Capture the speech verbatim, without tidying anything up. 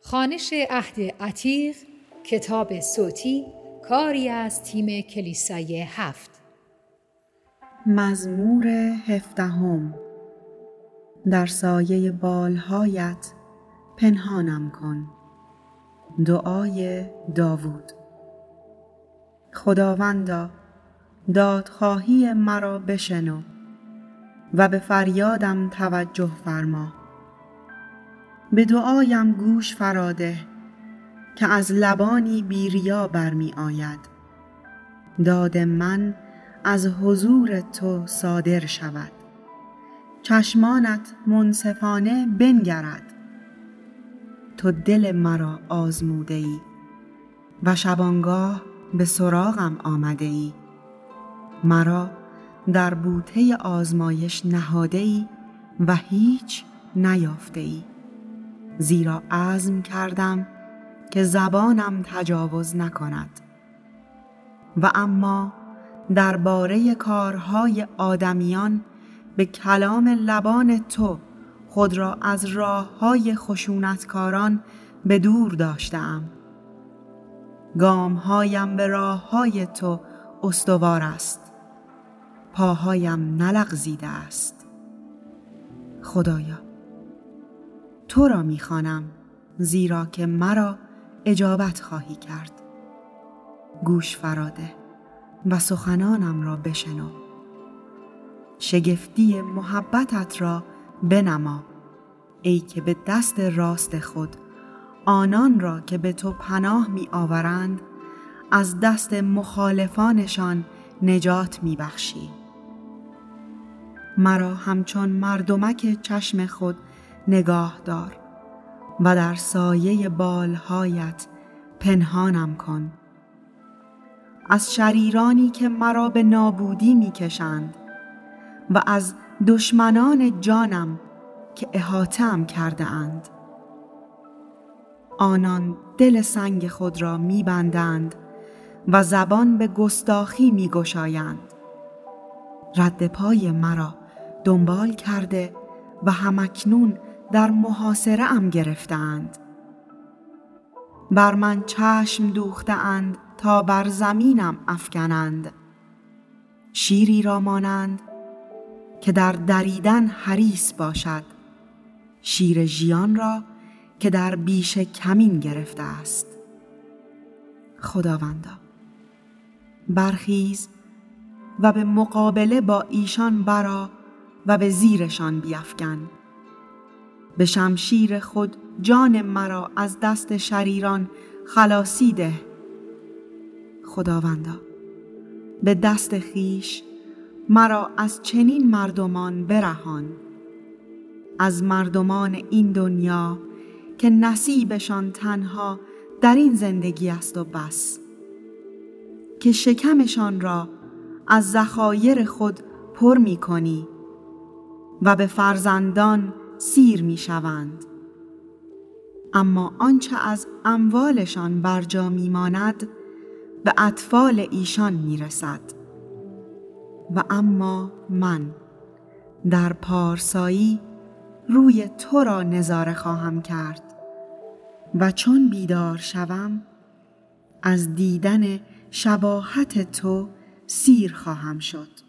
خوانش عهد عتیق، کتاب صوتی، کاری از تیم کلیسای هفت. مزمور هفدهم. در سایه بالهایت پنهانم کن. دعای داوود. خداوندا، دادخواهی مرا بشنو و به فریادم توجه فرما. به دعایم گوش فراده که از لبانی بی ریا برمی آید. داد من از حضور تو صادر شود. چشمانت منصفانه بنگرد. تو دل مرا آزموده ای و شبانگاه به سراغم آمده ای. مرا در بوته آزمایش نهاده ای و هیچ نیافته ای. زیرا عزم کردم که زبانم تجاوز نکند. و اما درباره کارهای آدمیان به کلام لبان تو خود را از راههای خشونتکاران به دور داشتم. گامهایم به راههای تو استوار است. پاهایم نلغزیده است. خدایا، تو را می‌خوانم، زیرا که مرا اجابت خواهی کرد. گوش فراده و سخنانم را بشنو. شگفتی محبتت را بنما، ای که به دست راست خود آنان را که به تو پناه می آورند از دست مخالفانشان نجات می بخشی. مرا همچون مردمک چشم خود نگاه دار و در سایه بالهایت پنهانم کن. از شریرانی که مرا به نابودی می کشند و از دشمنان جانم که احاطه‌ام کرده اند. آنان دل سنگ خود را می بندند و زبان به گستاخی می گشایند. رد پای مرا دنبال کرده و همکنون در محاصره ام گرفتند. بر من چشم دوخته اند تا بر زمینم افکنند. شیری را مانند که در دریدن حریص باشد. شیر ژیان را که در بیش کمین گرفته است. خداوندا، برخیز و به مقابله با ایشان برآ و به زیرشان بیفکن. به شمشیر خود جان مرا از دست شریران خلاصی ده. خداوندا، به دست خیش مرا از چنین مردمان برهان. از مردمان این دنیا که نصیبشان تنها در این زندگی است و بس. که شکمشان را از ذخایر خود پر می کنی و به فرزندان سیر می شوند. اما آنچه از اموالشان بر جا می ماند به اطفال ایشان می رسد. و اما من در پارسایی روی تو را نظاره خواهم کرد و چون بیدار شوم از دیدن شباهت تو سیر خواهم شد.